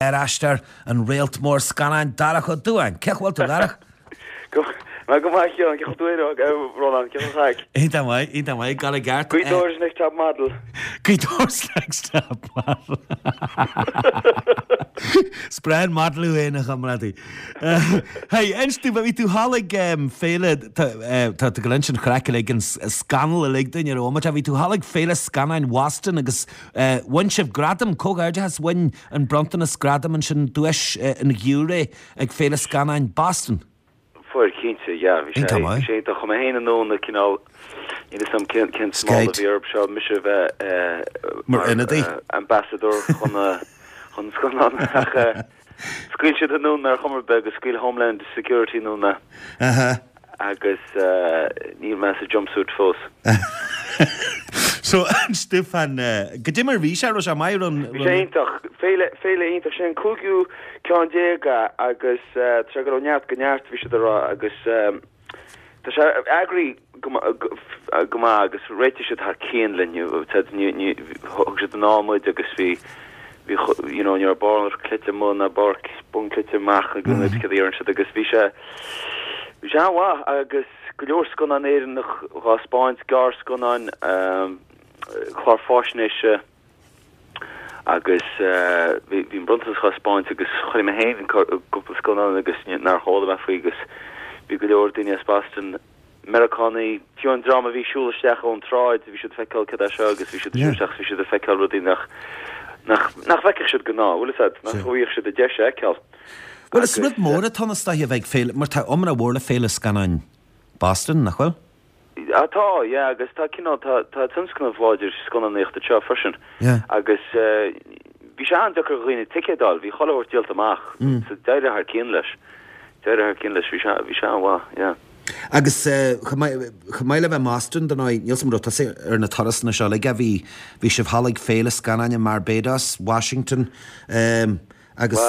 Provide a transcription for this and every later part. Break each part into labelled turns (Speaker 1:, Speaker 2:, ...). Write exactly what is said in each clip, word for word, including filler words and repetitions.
Speaker 1: Ashtar and Railtmore Scanan Darach Duan. Kechwal to Darach.
Speaker 2: Maar kom maar, je gaat doen ook, Roland, je gaat ik.
Speaker 1: Eet aan mij, eet aan mij, Galagart.
Speaker 2: Kun je doors next top model?
Speaker 1: Kun je doors next top model? Spread model u een gamradi. Hey, enstu wat we toe halig vele dat de glenchen crackelig en scannel lig dan je oma, dat we toe halig vele scanna in Waston agus once of Gradam koga has win en Brompton is Gradam en schon dues in Gure ag vele scanna in Boston.
Speaker 2: Voor kindje, ja, we zijn we zijn toch maar heen en doen dat je nou in some kind kind small of Europe show mission eh
Speaker 1: maar
Speaker 2: ambassador van van Scotland. School should have known naar Hummerberg School Homeland Security known na.
Speaker 1: Aha.
Speaker 2: Agus new massive jumpsuit force.
Speaker 1: So Stefan gedimmer wie schaut schon mal run.
Speaker 2: Wir sind doch viele viele interessant Kugu kan jega agus Tragaroniat gnaart wie should der agus das agree goma agus rate should have Keenlin you said new new should know more agus we you know your born klitte mona bark bun klitte mach gunnet kadiern should agus visha visha wa agus glors gon an er noch raspons gars gon an um clarfosnish agus vi vi bruntas raspons agus chime hen couple gon an agus nar hol af agus vi glor din Boston Americani fion drama vi shule stech on tried vi should fekel kada agus vi should shach vi should fekel rodin nach nach nach wekker should genau will it nach hoe should the jesh ekel
Speaker 1: well it's with more that Thomas da veg fail maar ta omra worle fail scan in Boston nach wel
Speaker 2: ata ja agus ta kino ta ta tsunskna voyager skona necht the cha fashion agus vi shan da grine ticket dal vi holle wordt deelt maach so deide haar kindles deide haar kindles vi shan vi shan wa ja
Speaker 1: agus chamaile bheith Maston den níl sem rota sé ar na toras na seola a bhí bhí sibh halig féle scanne in Barbados, Washington um, agus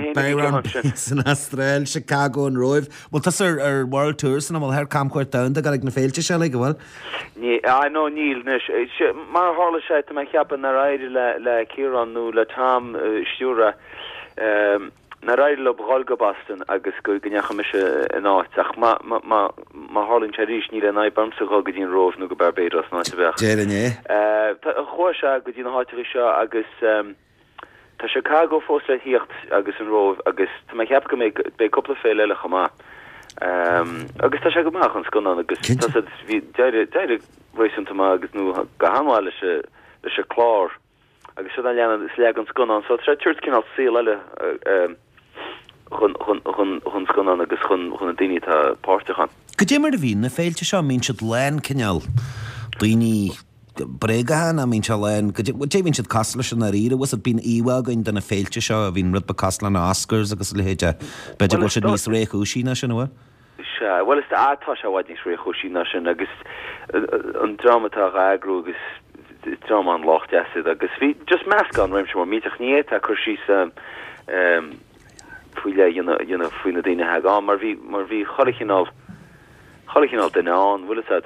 Speaker 1: san Austrail, Chicago an roimh. Well tas ar ar World Tours an bhfuil her camcuir down ag na féilte seola go bhfuil?
Speaker 2: Ní, I know Níl nis mar hála sé me cheapan na raide le le Ciarán nó le Tom Stúra um, na raid lo brolga Boston agus go gnecha me in áach ma ma ma ma Harlin Charish ní le na bamsa go godín rov no go Barbados na te bech.
Speaker 1: Déné.
Speaker 2: Eh ta chósa godín háitirí seo agus um, ta Chicago fósle hiocht agus an rov agus ta me cheap go me be couple fé leile chama. Um, agus ta se go mach an skon agus ta vi deide deide roisin ma agus nu go hanwale se le se chlár agus se an lean sleg an skon an so tre church kin al see leile um hun hun hun hun skon an agus hun hun dini ta parte gaan.
Speaker 1: Gedimmer de vin na féilte seo mín siad lein cinneal dini bregahan a mín se lein dé vín siad casla sin na ríre was it bín íwa goin den na féilte seo a vín rud ba casla na Oscars agus le héide beidir go siad níos réich úsína sin bhfuil?
Speaker 2: Se well is atá se bhaid níos réich úsína sin agus an dramata agrú agus drama an locht acid agus vi just mask an réim sem mar mítach níet a chur sí um fuile jena jena fuine dine ha ga mar vi mar vi cholichinál cholichinál den an will it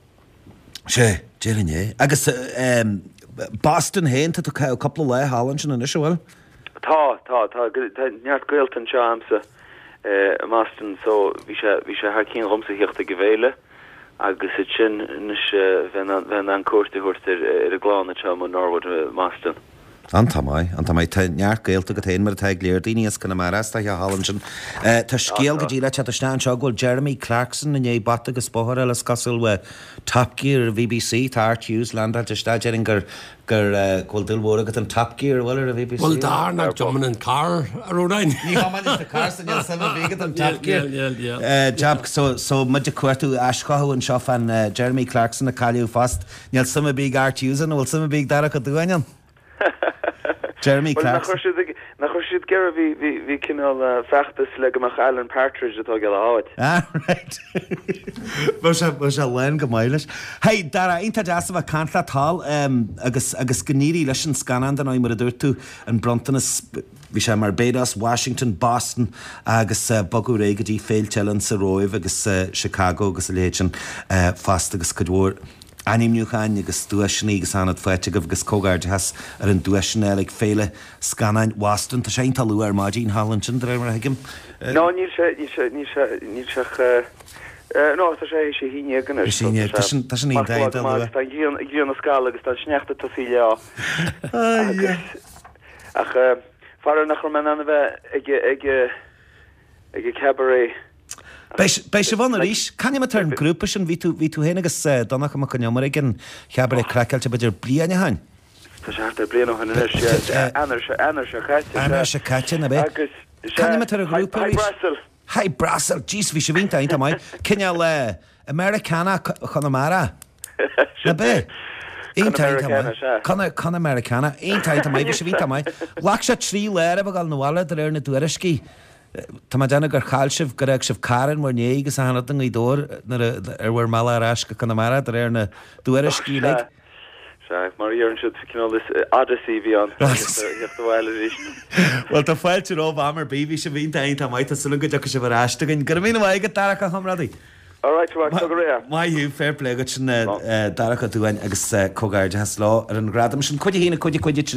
Speaker 1: sé jené agus um Boston hen to a couple le Holland in initial
Speaker 2: tá tá tá neart goiltan chamsa eh Boston so vi vi ha kin romse hirte gewele agus it sin nis wenn wenn an koste horter er glane cham Norwood Boston
Speaker 1: Antamai, antamai neart gaelta go tain mar teag léir daoine as gona mar asta a Hallandsin. Tá scéal go díla te snáin seo ghfuil Jeremy Clarkson in é bat agus bóthar eile scasil we Top Gear V B C tá Art Hughes land te staidir gur gur ghfuil dulhór agat an Top Gear bhfuil a V B C.
Speaker 3: Well dar na John an car a rodain.
Speaker 1: Ní haman is the car san il sama bigad an Top Gear. Eh jab so so mud cuartu ascahu an seo fan Jeremy Clarkson a caliú fast. Níl sama big Art Hughes an bhfuil sama big dara go dúainean. Jeremy Clarkson.
Speaker 2: Na chusid ger vi vi vi kinál fachtas le goach Alan Partridge atá ge áit.
Speaker 1: Ah, right. Was was a len go mailes. Hey, dara inta dasam a cantla tal um agus agus gníri leis an scanan an mar a dúirtu an Brompton is vi sé Barbados, Washington, Boston agus uh, bogu régadí féiltelan sa roimh agus uh, Chicago agus a léin uh, fast agus cadúir Animniuchain agus dúisina agus anad foiite go agus cógáir has ar an dúisina ag féle scanáin wastan tá sé talú ar mádín Hallandsin ar mar hiigim.
Speaker 2: No níl sé níl sé níl sé níl sé no tá sé sé híine gan
Speaker 1: síine tá sin í daid
Speaker 2: gíon na scala agus tá sneachta tasí le ach far nach man an bheith ag ag ag cabaret.
Speaker 1: Bei se bhana rís, can ma tarn grúpa sin ví tú ví tú héna agus donnach am go mar gin cabaret crackáilte beidir bliana hain.
Speaker 2: Tá sé bliana han anar se anar se chatte.
Speaker 1: Anar se chatte na be. Can ma tar a grúpa rís? Hai Brasel, jeez, vi se vinta einta mai. Kenja le Americana Connemara. Na be. Einta einta mai. Conne Conne Americana. Einta einta mai vi se vinta mai. Laksha trí lere bagal nuala der na dureski. Tá ma dana gur chalsif gur ag sif Karen mar né agus a hanat í dór ar war mala rasca Connemara der na dureski leg.
Speaker 2: Mar ar si cinál is Odyssey bhí an bhile.
Speaker 1: Well tá fáilte ó bhamar bíhí se bhínta aonanta maitha sulú go deach se bhráiste gin gur mína bhaige daracha chamradí.
Speaker 2: Alright, right, so ré.
Speaker 1: Maithú fair play go sin daracha dúhain agus cógáirde has lá ar an gradam sin chuide hína chuide chuide